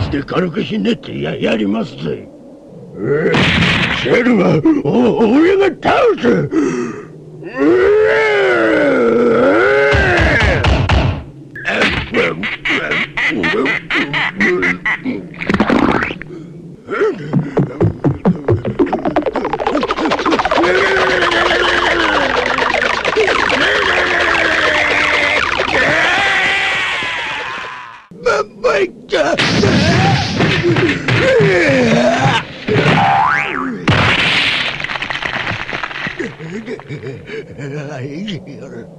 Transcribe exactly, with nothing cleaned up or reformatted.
で軽くひねってややりますぜ。えシェルはお俺が倒す。ババイカ